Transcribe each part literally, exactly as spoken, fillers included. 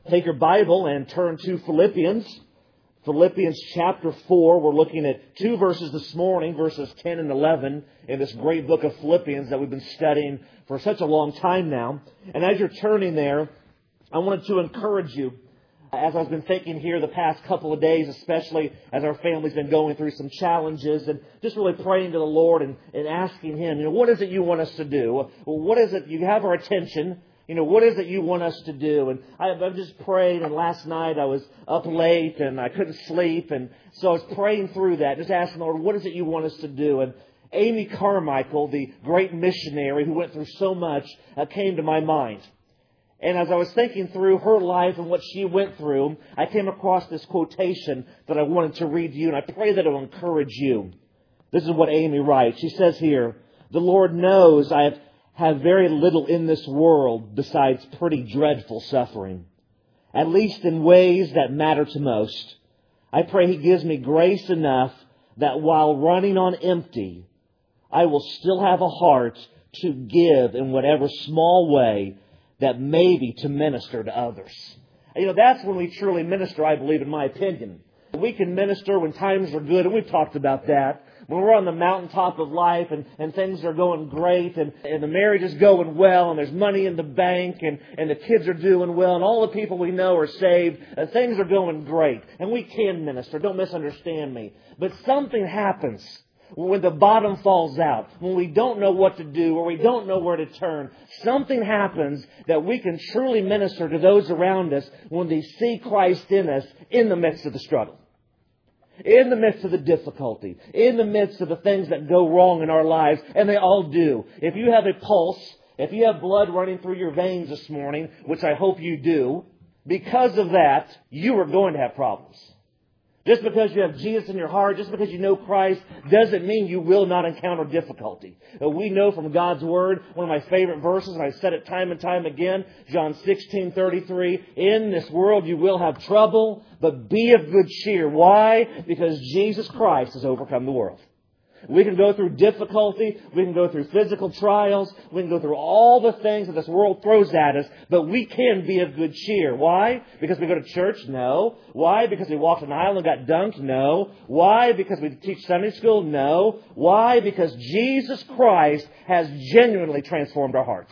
take your Bible and turn to Philippians. Philippians chapter four. We're looking at two verses this morning, verses ten and eleven, in this great book of Philippians that we've been studying for such a long time now. And as you're turning there, I wanted to encourage you, as I've been thinking here the past couple of days, especially as our family's been going through some challenges, and just really praying to the Lord and, and asking Him, you know, what is it you want us to do? Well, what is it? You have our attention. You know, what is it you want us to do? And I, I've just prayed, and last night I was up late and I couldn't sleep. And so I was praying through that, just asking the Lord, what is it you want us to do? And Amy Carmichael, the great missionary who went through so much, uh, came to my mind. And as I was thinking through her life and what she went through, I came across this quotation that I wanted to read to you, and I pray that it will encourage you. This is what Amy writes. She says here, "The Lord knows I have have very little in this world besides pretty dreadful suffering, at least in ways that matter to most. I pray He gives me grace enough that while running on empty, I will still have a heart to give in whatever small way that may be to minister to others." You know, that's when we truly minister, I believe, in my opinion. We can minister when times are good, and we've talked about that. When we're on the mountaintop of life and, and things are going great and, and the marriage is going well and there's money in the bank and, and the kids are doing well and all the people we know are saved, and things are going great. And we can minister, don't misunderstand me. But something happens when the bottom falls out, when we don't know what to do or we don't know where to turn. Something happens that we can truly minister to those around us when they see Christ in us in the midst of the struggle, in the midst of the difficulty, in the midst of the things that go wrong in our lives, and they all do. If you have a pulse, if you have blood running through your veins this morning, which I hope you do, because of that, you are going to have problems. Just because you have Jesus in your heart, just because you know Christ, doesn't mean you will not encounter difficulty. We know from God's Word, one of my favorite verses, and I've said it time and time again, John sixteen thirty-three, "In this world you will have trouble, but be of good cheer." Why? Because Jesus Christ has overcome the world. We can go through difficulty. We can go through physical trials. We can go through all the things that this world throws at us. But we can be of good cheer. Why? Because we go to church? No. Why? Because we walked an aisle and got dunked? No. Why? Because we teach Sunday school? No. Why? Because Jesus Christ has genuinely transformed our hearts.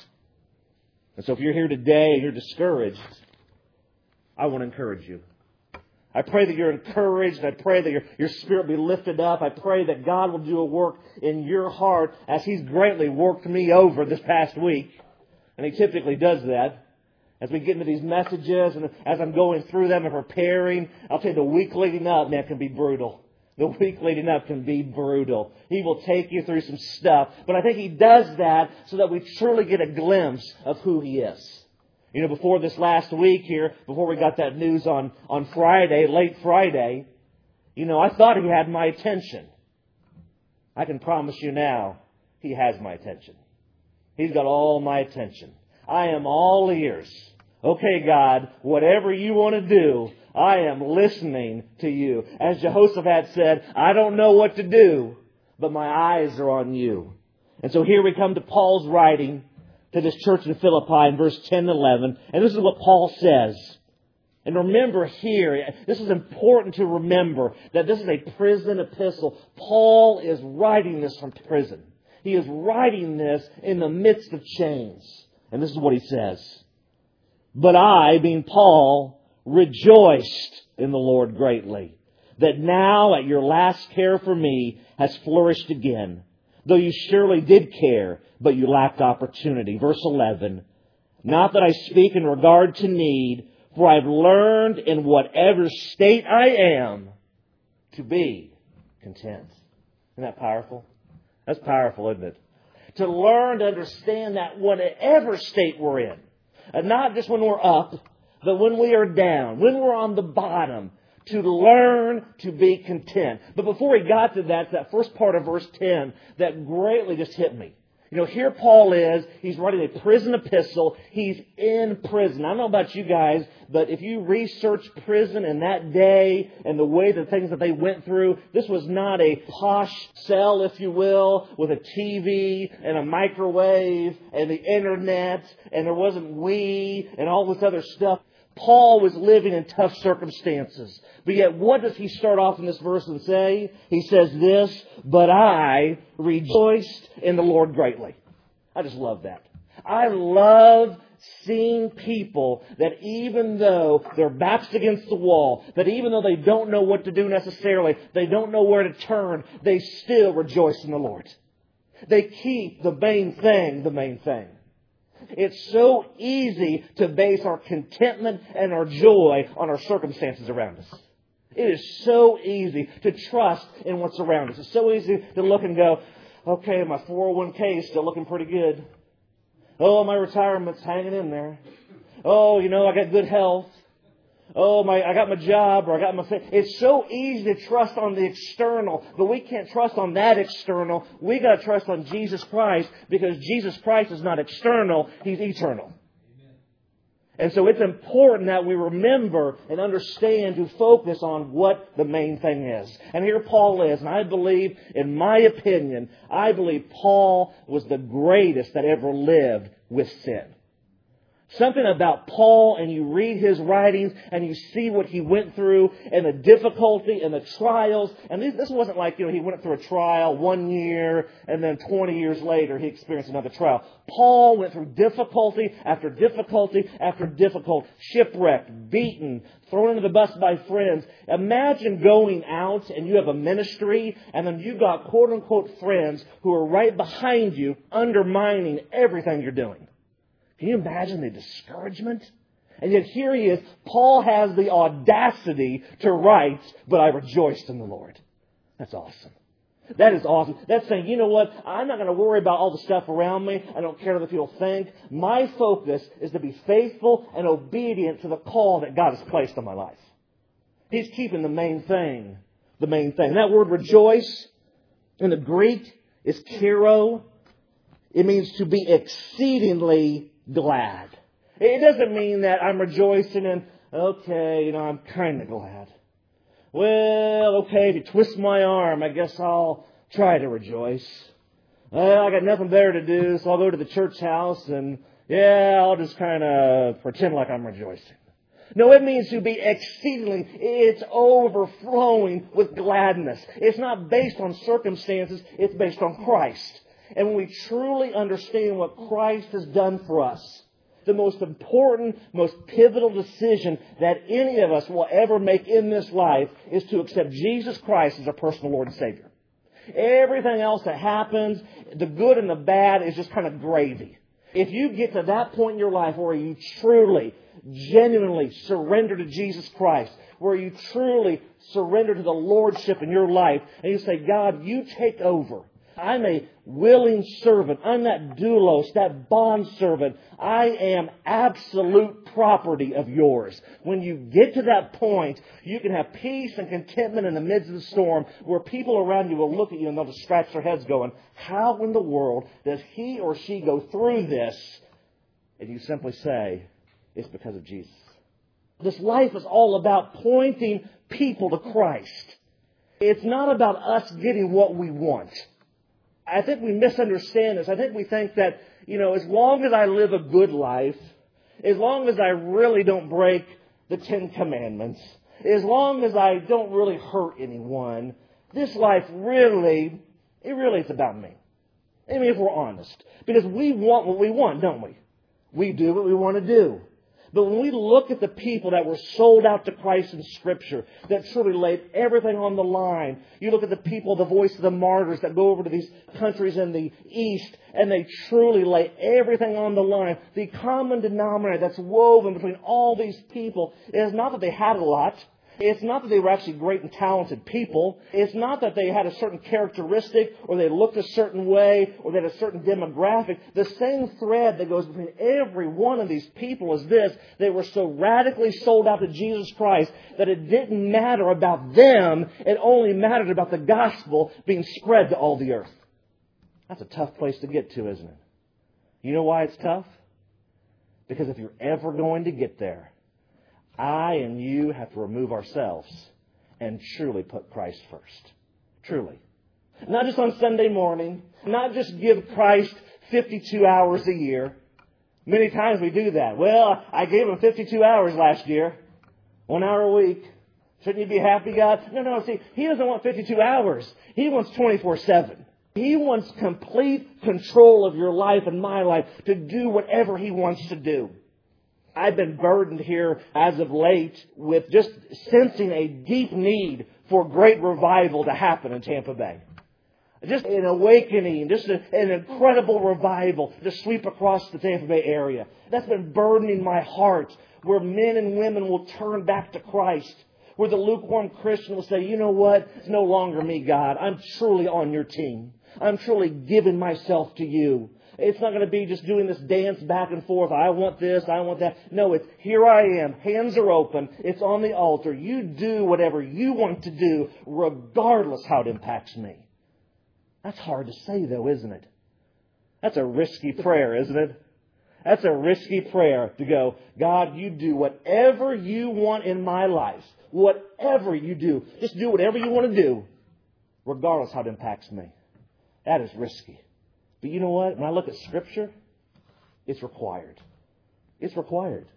And so if you're here today and you're discouraged, I want to encourage you. I pray that you're encouraged. I pray that your, your spirit be lifted up. I pray that God will do a work in your heart as He's greatly worked me over this past week. And He typically does that. As we get into these messages and as I'm going through them and preparing, I'll tell you, the week leading up, man, can be brutal. The week leading up can be brutal. He will take you through some stuff. But I think He does that so that we truly get a glimpse of who He is. You know, before this last week here, before we got that news on, on Friday, late Friday, you know, I thought He had my attention. I can promise you now, He has my attention. He's got all my attention. I am all ears. Okay, God, whatever you want to do, I am listening to you. As Jehoshaphat said, I don't know what to do, but my eyes are on you. And so here we come to Paul's writing to this church in Philippi in verse ten and eleven. And this is what Paul says. And remember here, this is important to remember, that this is a prison epistle. Paul is writing this from prison. He is writing this in the midst of chains. And this is what he says. "But I, being Paul, rejoiced in the Lord greatly, that now at your last care for me has flourished again. Though you surely did care, but you lacked opportunity." Verse eleven, "Not that I speak in regard to need, for I've learned in whatever state I am to be content." Isn't that powerful? That's powerful, isn't it? To learn to understand that whatever state we're in, and not just when we're up, but when we are down, when we're on the bottom, to learn to be content. But before he got to that, that first part of verse ten, that greatly just hit me. You know, here Paul is, he's writing a prison epistle. He's in prison. I don't know about you guys, but if you research prison in that day and the way the things that they went through, this was not a posh cell, if you will, with a T V and a microwave and the internet, and there wasn't Wii and all this other stuff. Paul was living in tough circumstances. But yet, what does he start off in this verse and say? He says this, but I rejoiced in the Lord greatly. I just love that. I love seeing people that even though their back's against the wall, that even though they don't know what to do necessarily, they don't know where to turn, they still rejoice in the Lord. They keep the main thing the main thing. It's so easy to base our contentment and our joy on our circumstances around us. It is so easy to trust in what's around us. It's so easy to look and go, okay, my four oh one k is still looking pretty good. Oh, my retirement's hanging in there. Oh, you know, I got good health. Oh, my, I got my job, or I got my... It's so easy to trust on the external, but we can't trust on that external. We got to trust on Jesus Christ, because Jesus Christ is not external, He's eternal. And so it's important that we remember and understand to focus on what the main thing is. And here Paul is, and I believe, in my opinion, I believe Paul was the greatest that ever lived with sin. Something about Paul, and you read his writings, and you see what he went through, and the difficulty, and the trials. And this, this wasn't like, you know, he went through a trial one year, and then twenty years later he experienced another trial. Paul went through difficulty after difficulty after difficulty. Shipwrecked, beaten, thrown into the bus by friends. Imagine going out, and you have a ministry, and then you got quote-unquote friends who are right behind you, undermining everything you're doing. Can you imagine the discouragement? And yet here he is. Paul has the audacity to write, but I rejoiced in the Lord. That's awesome. That is awesome. That's saying, you know what? I'm not going to worry about all the stuff around me. I don't care what people think. My focus is to be faithful and obedient to the call that God has placed on my life. He's keeping the main thing, the main thing. That word rejoice in the Greek is kiro. It means to be exceedingly glad. It doesn't mean that I'm rejoicing and, okay, you know, I'm kind of glad. Well, okay, if you twist my arm, I guess I'll try to rejoice. Well, I got nothing better to do, so I'll go to the church house and, yeah, I'll just kind of pretend like I'm rejoicing. No, it means to be exceedingly, it's overflowing with gladness. It's not based on circumstances, it's based on Christ. And when we truly understand what Christ has done for us, the most important, most pivotal decision that any of us will ever make in this life is to accept Jesus Christ as our personal Lord and Savior. Everything else that happens, the good and the bad, is just kind of gravy. If you get to that point in your life where you truly, genuinely surrender to Jesus Christ, where you truly surrender to the Lordship in your life, and you say, God, you take over. I'm a willing servant. I'm that doulos, that bond servant. I am absolute property of yours. When you get to that point, you can have peace and contentment in the midst of the storm, where people around you will look at you and they'll just scratch their heads going, how in the world does he or she go through this? And you simply say, it's because of Jesus. This life is all about pointing people to Christ. It's not about us getting what we want. I think we misunderstand this. I think we think that, you know, as long as I live a good life, as long as I really don't break the Ten Commandments, as long as I don't really hurt anyone, this life really, it really is about me. I mean, if we're honest. Because we want what we want, don't we? We do what we want to do. But when we look at the people that were sold out to Christ in Scripture, that truly laid everything on the line, you look at the people, the voice of the martyrs that go over to these countries in the East, and they truly lay everything on the line. The common denominator that's woven between all these people is not that they had a lot. It's not that they were actually great and talented people. It's not that they had a certain characteristic, or they looked a certain way, or they had a certain demographic. The same thread that goes between every one of these people is this: they were so radically sold out to Jesus Christ that it didn't matter about them. It only mattered about the gospel being spread to all the earth. That's a tough place to get to, isn't it? You know why it's tough? Because if you're ever going to get there, I and you have to remove ourselves and truly put Christ first. Truly. Not just on Sunday morning. Not just give Christ fifty-two hours a year. Many times we do that. Well, I gave him fifty-two hours last year. One hour a week. Shouldn't you be happy, God? No, no, see, He doesn't want fifty-two hours. He wants twenty-four seven. He wants complete control of your life and my life to do whatever He wants to do. I've been burdened here as of late with just sensing a deep need for great revival to happen in Tampa Bay. Just an awakening, just a, an incredible revival to sweep across the Tampa Bay area. That's been burdening my heart, where men and women will turn back to Christ. Where the lukewarm Christian will say, you know what? It's no longer me, God. I'm truly on your team. I'm truly giving myself to you. It's not going to be just doing this dance back and forth. I want this, I want that. No, it's here I am. Hands are open. It's on the altar. You do whatever you want to do, regardless how it impacts me. That's hard to say, though, isn't it? That's a risky prayer, isn't it? That's a risky prayer to go, God, you do whatever you want in my life. Whatever you do. Just do whatever you want to do, regardless how it impacts me. That is risky. But you know what? When I look at Scripture, it's required. It's required.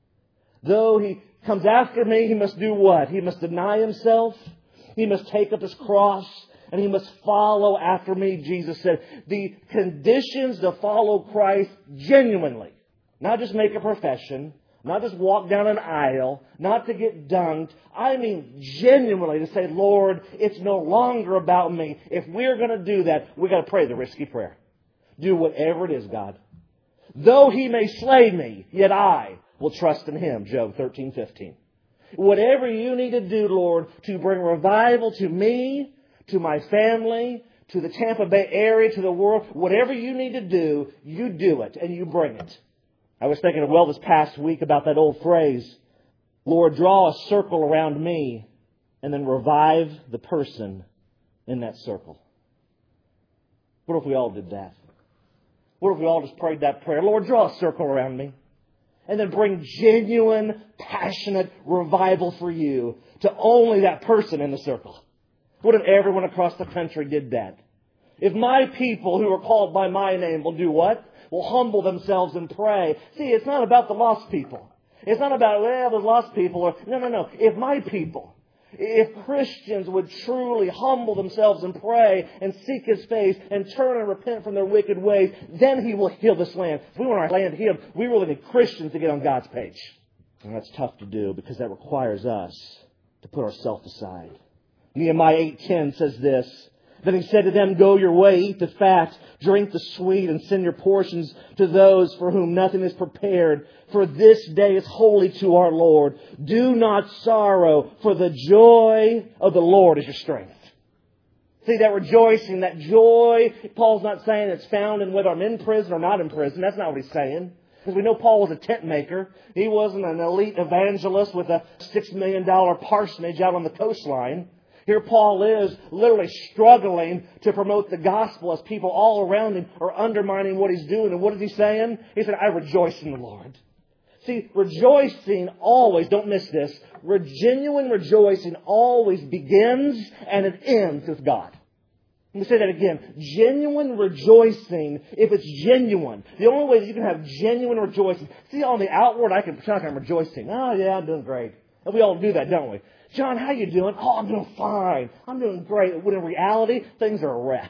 Though He comes after me, He must do what? He must deny Himself. He must take up His cross. And He must follow after me, Jesus said. The conditions to follow Christ genuinely. Not just make a profession. Not just walk down an aisle. Not to get dunked. I mean genuinely to say, Lord, it's no longer about me. If we're going to do that, we've got to pray the risky prayer. Do whatever it is, God. Though He may slay me, yet I will trust in Him. Job thirteen fifteen. Whatever you need to do, Lord, to bring revival to me, to my family, to the Tampa Bay area, to the world, whatever you need to do, you do it and you bring it. I was thinking, well, this past week about that old phrase, Lord, draw a circle around me and then revive the person in that circle. What if we all did that? What if we all just prayed that prayer? Lord, draw a circle around me and then bring genuine, passionate revival for you to only that person in the circle. What if everyone across the country did that? If my people who are called by my name will do what? Will humble themselves and pray. See, it's not about the lost people. It's not about, well, the lost people. Or, no, no, no. If my people, if Christians would truly humble themselves and pray and seek His face and turn and repent from their wicked ways, then He will heal this land. If we want our land healed, we really need Christians to get on God's page. And that's tough to do because that requires us to put ourselves aside. Nehemiah eight ten says this, Then He said to them, Go your way, eat the fat, drink the sweet, and send your portions to those for whom nothing is prepared. For this day is holy to our Lord. Do not sorrow, for the joy of the Lord is your strength. See, that rejoicing, that joy, Paul's not saying it's found in whether I'm in prison or not in prison. That's not what he's saying. Because we know Paul was a tent maker. He wasn't an elite evangelist with a six million dollars parsonage out on the coastline. Here Paul is literally struggling to promote the gospel as people all around him are undermining what he's doing. And what is he saying? He said, I rejoice in the Lord. See, rejoicing always, don't miss this, genuine rejoicing always begins and it ends with God. Let me say that again. Genuine rejoicing, if it's genuine, the only way that you can have genuine rejoicing. See, on the outward, I can pretend I'm rejoicing. Oh, yeah, I'm doing great. And we all do that, don't we? John, how you doing? Oh, I'm doing fine. I'm doing great. When in reality, things are a wreck.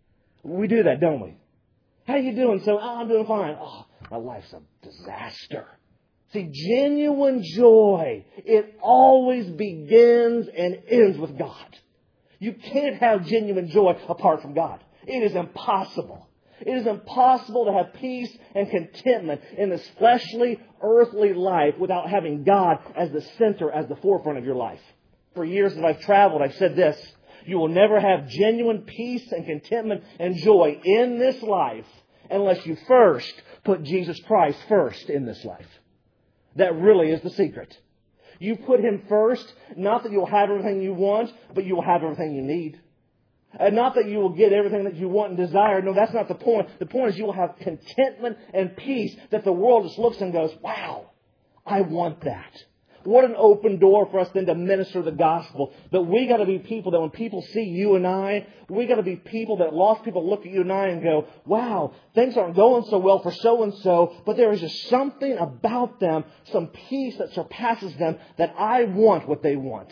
We do that, don't we? How you doing? So, oh, I'm doing fine. Oh, my life's a disaster. See, genuine joy, it always begins and ends with God. You can't have genuine joy apart from God. It is impossible. It is impossible to have peace and contentment in this fleshly, earthly life without having God as the center, as the forefront of your life. For years as I've traveled, I've said this. You will never have genuine peace and contentment and joy in this life unless you first put Jesus Christ first in this life. That really is the secret. You put Him first, not that you'll have everything you want, but you will have everything you need. And not that you will get everything that you want and desire. No, that's not the point. The point is you will have contentment and peace that the world just looks and goes, wow, I want that. What an open door for us then to minister the gospel. But we got to be people that when people see you and I, we got to be people that lost people look at you and I and go, wow, things aren't going so well for so-and-so, but there is just something about them, some peace that surpasses them, that I want what they want.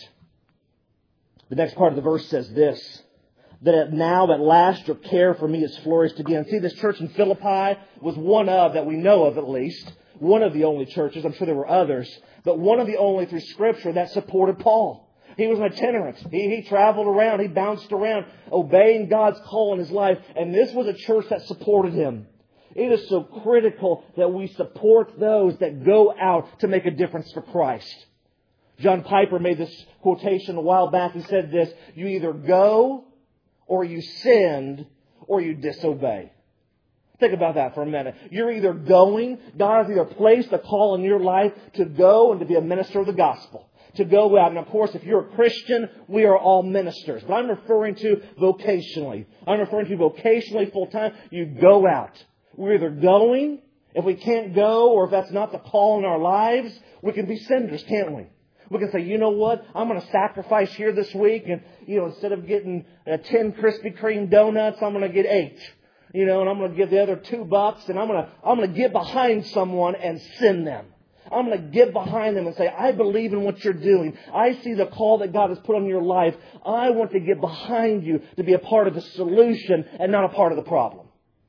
The next part of the verse says this, that now at last your care for me has flourished again. See, this church in Philippi was one of, that we know of at least, one of the only churches, I'm sure there were others, but one of the only through Scripture that supported Paul. He was an itinerant. He, he traveled around. He bounced around, obeying God's call in his life. And this was a church that supported him. It is so critical that we support those that go out to make a difference for Christ. John Piper made this quotation a while back. He said this, you either go or you send or you disobey. Think about that for a minute. You're either going, God has either placed a call in your life to go and to be a minister of the gospel. To go out. And of course, if you're a Christian, we are all ministers. But I'm referring to vocationally. I'm referring to vocationally full-time. You go out. We're either going. If we can't go, or if that's not the call in our lives, we can be senders, can't we? We can say, you know what? I'm going to sacrifice here this week. And, you know, instead of getting uh, ten Krispy Kreme donuts, I'm going to get eight. You know, and I'm going to give the other two bucks. And I'm going to, I'm going to get behind someone and send them. I'm going to get behind them and say, I believe in what you're doing. I see the call that God has put on your life. I want to get behind you to be a part of the solution and not a part of the problem.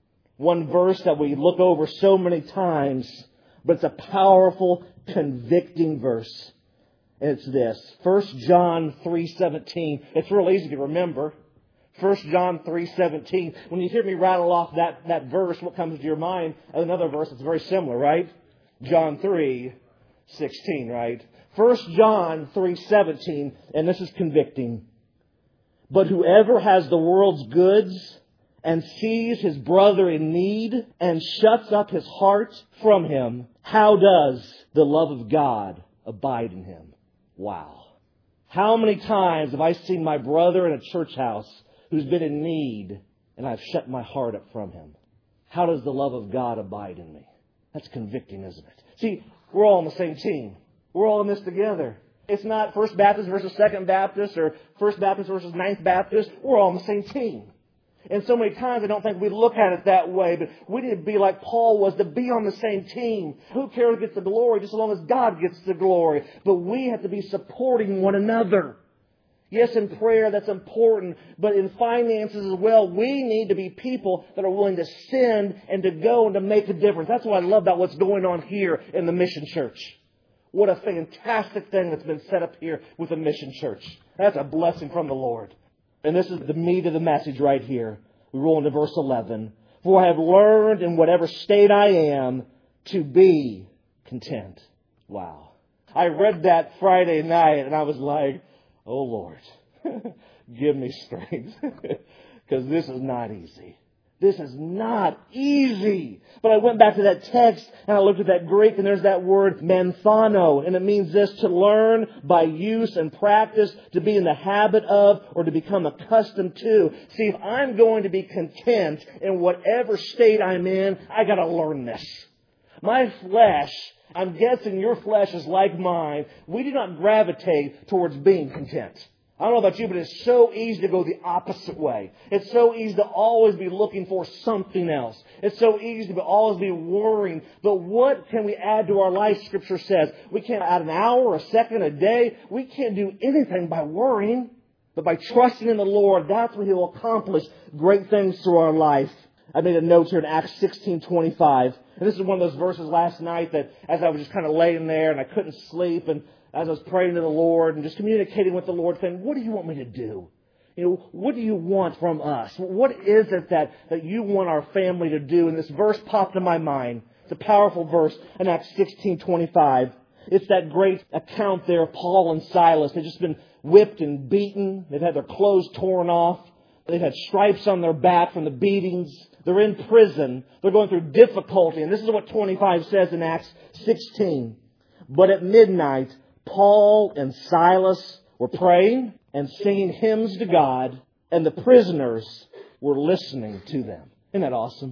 One verse that we look over so many times, but it's a powerful, convicting verse. And it's this, First John three seventeen. It's real easy to remember. First John three seventeen. When you hear me rattle off that, that verse, what comes to your mind? Another verse that's very similar, right? John three sixteen, right? First John three seventeen, and this is convicting. But whoever has the world's goods and sees his brother in need and shuts up his heart from him, how does the love of God abide in him? Wow. How many times have I seen my brother in a church house who's been in need and I've shut my heart up from him? How does the love of God abide in me? That's convicting, isn't it? See, we're all on the same team. We're all in this together. It's not First Baptist versus Second Baptist or First Baptist versus Ninth Baptist. We're all on the same team. And so many times I don't think we look at it that way, but we need to be like Paul was, to be on the same team. Who cares who gets the glory, just as long as God gets the glory. But we have to be supporting one another. Yes, in prayer, that's important. But in finances as well, we need to be people that are willing to send and to go and to make a difference. That's what I love about what's going on here in the Mission Church. What a fantastic thing that's been set up here with the Mission Church. That's a blessing from the Lord. And this is the meat of the message right here. We roll into verse eleven. For I have learned in whatever state I am to be content. Wow. I read that Friday night and I was like, oh Lord, give me strength. Because this is not easy. This is not easy. But I went back to that text and I looked at that Greek and there's that word manthano. And it means this, to learn by use and practice, to be in the habit of, or to become accustomed to. See, if I'm going to be content in whatever state I'm in, I got to learn this. My flesh, I'm guessing your flesh is like mine. We do not gravitate towards being content. I don't know about you, but it's so easy to go the opposite way. It's so easy to always be looking for something else. It's so easy to always be worrying. But what can we add to our life? Scripture says we can't add an hour, a second, a day. We can't do anything by worrying. But by trusting in the Lord, that's when He will accomplish great things through our life. I made a note here in Acts sixteen twenty-five. And this is one of those verses last night that as I was just kind of laying there and I couldn't sleep, and as I was praying to the Lord and just communicating with the Lord, saying, what do you want me to do? You know, what do you want from us? What is it that, that you want our family to do? And this verse popped in my mind. It's a powerful verse in Acts sixteen twenty-five. It's that great account there of Paul and Silas. They've just been whipped and beaten. They've had their clothes torn off. They've had stripes on their back from the beatings. They're in prison. They're going through difficulty. And this is what twenty-five says in Acts sixteen. But at midnight, Paul and Silas were praying and singing hymns to God, and the prisoners were listening to them. Isn't that awesome?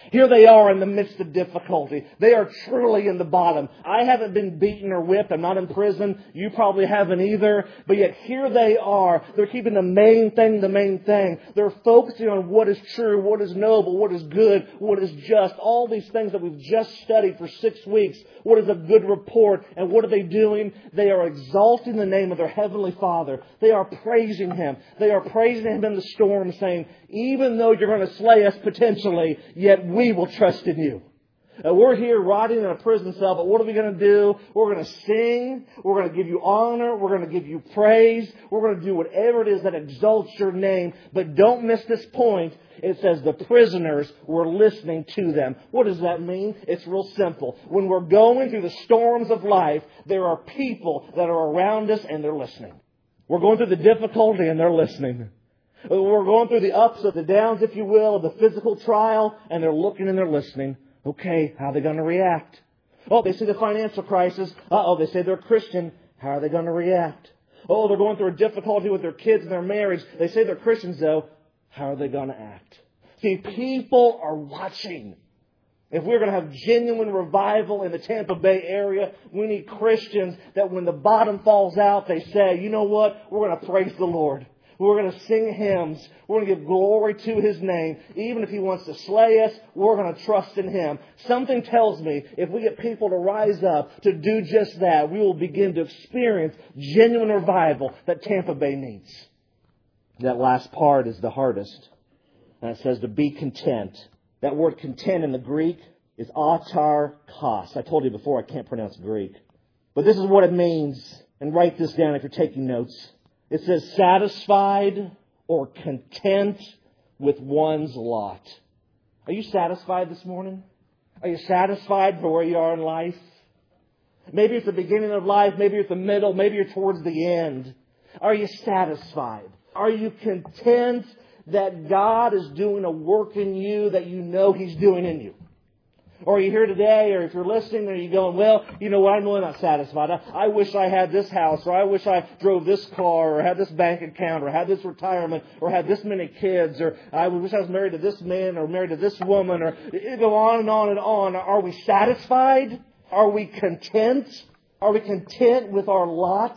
Here they are in the midst of difficulty. They are truly in the bottom. I haven't been beaten or whipped. I'm not in prison. You probably haven't either. But yet here they are. They're keeping the main thing the main thing. They're focusing on what is true, what is noble, what is good, what is just. All these things that we've just studied for six weeks. What is a good report? And what are they doing? They are exalting the name of their Heavenly Father. They are praising Him. They are praising Him in the storm, saying, even though you're going to slay us potentially, yet we will trust in you. Uh, we're here rotting in a prison cell, but what are we going to do? We're going to sing. We're going to give you honor. We're going to give you praise. We're going to do whatever it is that exalts your name. But don't miss this point. It says the prisoners were listening to them. What does that mean? It's real simple. When we're going through the storms of life, there are people that are around us and they're listening. We're going through the difficulty and they're listening. We're going through the ups or the downs, if you will, of the physical trial, and they're looking and they're listening. Okay, how are they going to react? Oh, they see the financial crisis. Uh-oh, they say they're Christian. How are they going to react? Oh, they're going through a difficulty with their kids and their marriage. They say they're Christians, though. How are they going to act? See, people are watching. If we're going to have genuine revival in the Tampa Bay area, we need Christians that when the bottom falls out, they say, you know what? We're going to praise the Lord. We're going to sing hymns. We're going to give glory to His name. Even if He wants to slay us, we're going to trust in Him. Something tells me if we get people to rise up to do just that, we will begin to experience genuine revival that Tampa Bay needs. That last part is the hardest. And it says to be content. That word content in the Greek is autarkos. I told you before I can't pronounce Greek. But this is what it means. And write this down if you're taking notes. It says satisfied or content with one's lot. Are you satisfied this morning? Are you satisfied for where you are in life? Maybe it's the beginning of life. Maybe it's the middle. Maybe you're towards the end. Are you satisfied? Are you content that God is doing a work in you that you know He's doing in you? Or are you here today, or if you're listening, are you going, well, you know what, I'm really not satisfied. I, I wish I had this house, or I wish I drove this car, or had this bank account, or had this retirement, or had this many kids, or I wish I was married to this man, or married to this woman, or it go on and on and on. Are we satisfied? Are we content? Are we content with our lot?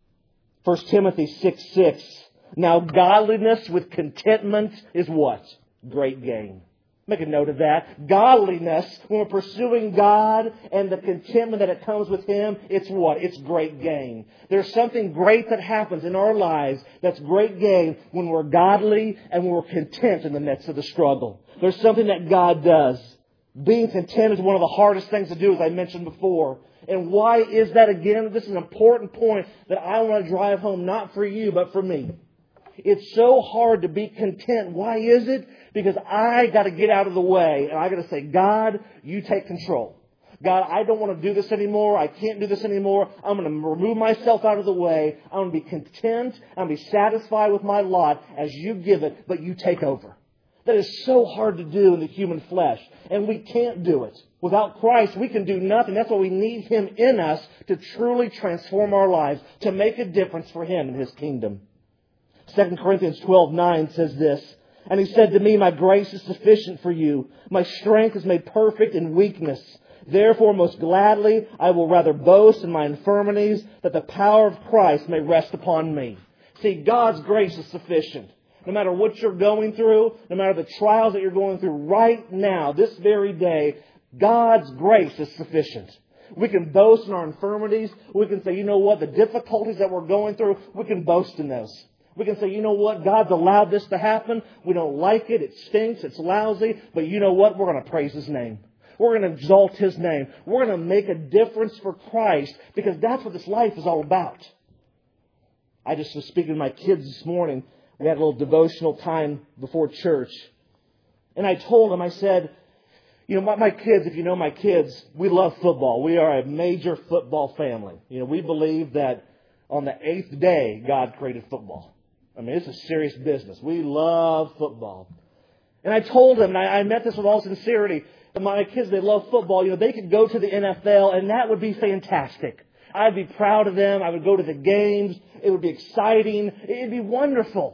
First Timothy six six. Now godliness with contentment is what? Great gain. Make a note of that. Godliness, when we're pursuing God and the contentment that it comes with Him, it's what? It's great gain. There's something great that happens in our lives that's great gain when we're godly and when we're content in the midst of the struggle. There's something that God does. Being content is one of the hardest things to do, as I mentioned before. And why is that again? This is an important point that I want to drive home, not for you, but for me. It's so hard to be content. Why is it? Because I got to get out of the way and I got to say, God, you take control. God, I don't want to do this anymore. I can't do this anymore. I'm going to remove myself out of the way. I'm going to be content. I'm going to be satisfied with my lot as you give it, but you take over. That is so hard to do in the human flesh. And we can't do it. Without Christ, we can do nothing. That's why we need Him in us to truly transform our lives, to make a difference for Him in His kingdom. Second Corinthians twelve nine says this, and He said to me, my grace is sufficient for you. My strength is made perfect in weakness. Therefore, most gladly, I will rather boast in my infirmities, that the power of Christ may rest upon me. See, God's grace is sufficient. No matter what you're going through, no matter the trials that you're going through right now, this very day, God's grace is sufficient. We can boast in our infirmities. We can say, you know what, the difficulties that we're going through, we can boast in those. We can say, you know what, God's allowed this to happen. We don't like it. It stinks. It's lousy. But you know what? We're going to praise His name. We're going to exalt His name. We're going to make a difference for Christ because that's what this life is all about. I just was speaking to my kids this morning. We had a little devotional time before church. And I told them, I said, you know, my, my kids, if you know my kids, we love football. We are a major football family. You know, we believe that on the eighth day, God created football. I mean, it's a serious business. We love football. And I told them, and I, I meant this with all sincerity, my kids, they love football. You know, they could go to the N F L, and that would be fantastic. I'd be proud of them. I would go to the games. It would be exciting. It'd be wonderful.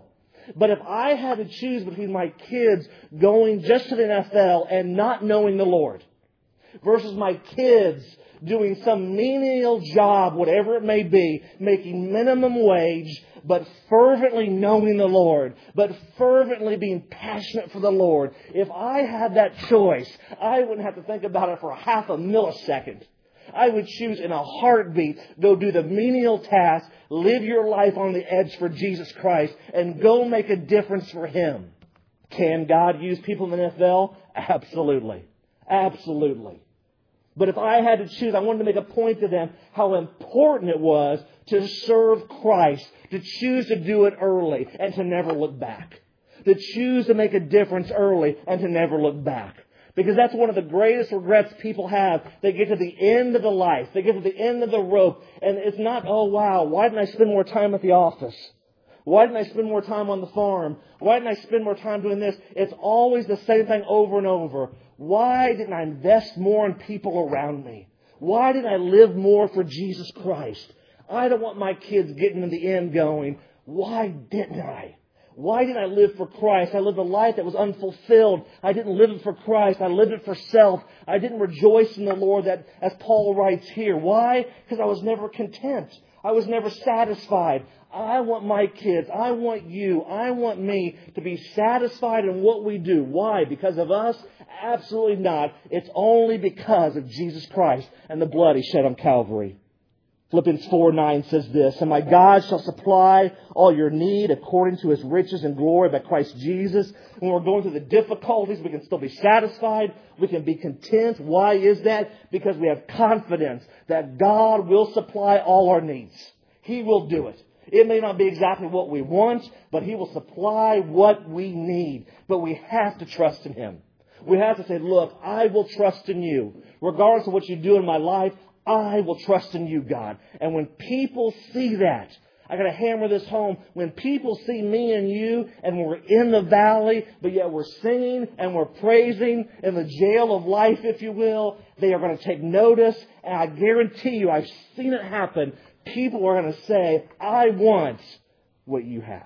But if I had to choose between my kids going just to the N F L and not knowing the Lord versus my kids doing some menial job, whatever it may be, making minimum wage, but fervently knowing the Lord, but fervently being passionate for the Lord, if I had that choice, I wouldn't have to think about it for a half a millisecond. I would choose in a heartbeat, go do the menial task, live your life on the edge for Jesus Christ, and go make a difference for Him. Can God use people in the N F L? Absolutely. Absolutely. But if I had to choose, I wanted to make a point to them how important it was to serve Christ, to choose to do it early and to never look back. To choose to make a difference early and to never look back. Because that's one of the greatest regrets people have. They get to the end of the life. They get to the end of the rope. And it's not, oh wow, why didn't I spend more time at the office? Why didn't I spend more time on the farm? Why didn't I spend more time doing this? It's always the same thing over and over. Why didn't I invest more in people around me? Why didn't I live more for Jesus Christ? I don't want my kids getting to the end going, why didn't I? Why didn't I live for Christ? I lived a life that was unfulfilled. I didn't live it for Christ. I lived it for self. I didn't rejoice in the Lord, that, as Paul writes here. Why? Because I was never content. I was never satisfied. I want my kids, I want you, I want me to be satisfied in what we do. Why? Because of us? Absolutely not. It's only because of Jesus Christ and the blood He shed on Calvary. Philippians four nine says this, and my God shall supply all your need according to His riches and glory by Christ Jesus. When we're going through the difficulties, we can still be satisfied. We can be content. Why is that? Because we have confidence that God will supply all our needs. He will do it. It may not be exactly what we want, but He will supply what we need. But we have to trust in Him. We have to say, look, I will trust in You. Regardless of what You do in my life, I will trust in You, God. And when people see that, I got to hammer this home. When people see me and you, and we're in the valley, but yet we're singing and we're praising in the jail of life, if you will, they are going to take notice. And I guarantee you, I've seen it happen. People are going to say, I want what You have.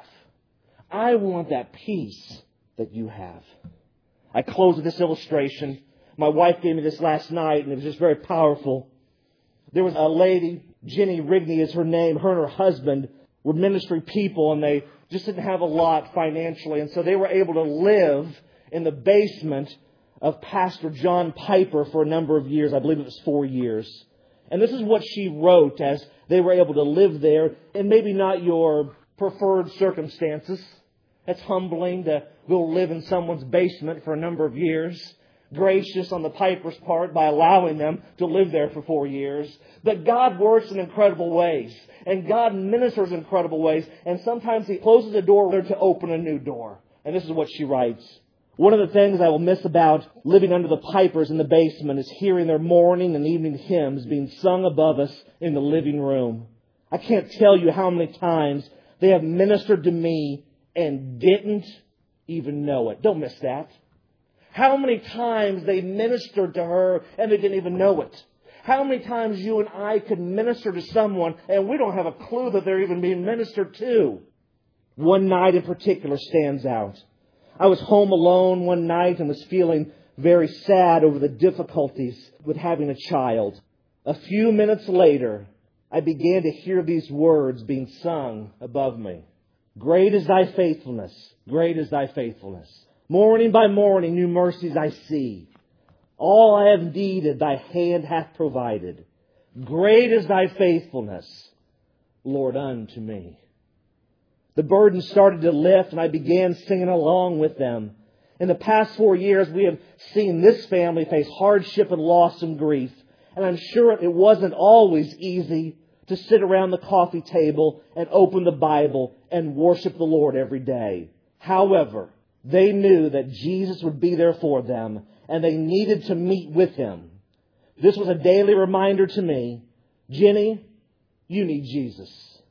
I want that peace that You have. I close with this illustration. My wife gave me this last night, and it was just very powerful. There was a lady, Jenny Rigney is her name. Her and her husband were ministry people, and they just didn't have a lot financially. And so they were able to live in the basement of Pastor John Piper for a number of years. I believe it was four years. And this is what she wrote as they were able to live there in maybe not your preferred circumstances. It's humbling to go live in someone's basement for a number of years. Gracious on the Piper's part by allowing them to live there for four years. But God works in incredible ways. And God ministers in incredible ways. And sometimes He closes a door to open a new door. And this is what she writes. One of the things I will miss about living under the Pipers in the basement is hearing their morning and evening hymns being sung above us in the living room. I can't tell you how many times they have ministered to me and didn't even know it. Don't miss that. How many times they ministered to her and they didn't even know it. How many times you and I could minister to someone and we don't have a clue that they're even being ministered to. One night in particular stands out. I was home alone one night and was feeling very sad over the difficulties with having a child. A few minutes later, I began to hear these words being sung above me. Great is Thy faithfulness. Great is Thy faithfulness. Morning by morning, new mercies I see. All I have needed, Thy hand hath provided. Great is Thy faithfulness, Lord, unto me. The burden started to lift, and I began singing along with them. In the past four years, we have seen this family face hardship and loss and grief. And I'm sure it wasn't always easy to sit around the coffee table and open the Bible and worship the Lord every day. However, they knew that Jesus would be there for them, and they needed to meet with Him. This was a daily reminder to me, Jenny, you need Jesus.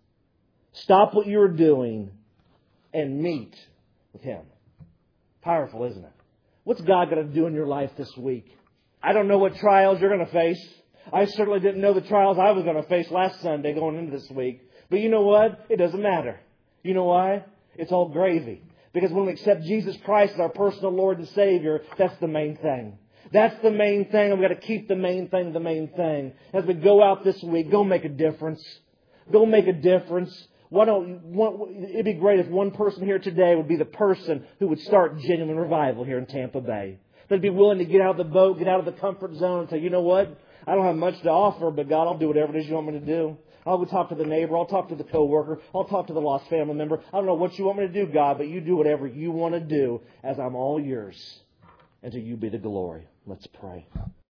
Stop what you're doing and meet with Him. Powerful, isn't it? What's God going to do in your life this week? I don't know what trials you're going to face. I certainly didn't know the trials I was going to face last Sunday going into this week. But you know what? It doesn't matter. You know why? it's all gravy. Because when we accept Jesus Christ as our personal Lord and Savior, that's the main thing. That's the main thing, and we've got to keep the main thing the main thing. As we go out this week, go make a difference. Go make a difference. Why don't, one, it'd be great if one person here today would be the person who would start genuine revival here in Tampa Bay. They'd be willing to get out of the boat, get out of the comfort zone and say, you know what? I don't have much to offer, but God, I'll do whatever it is you want me to do. I'll go talk to the neighbor. I'll talk to the coworker. I'll talk to the lost family member. I don't know what you want me to do, God, but you do whatever you want to do as I'm all yours. And to you be the glory. Let's pray.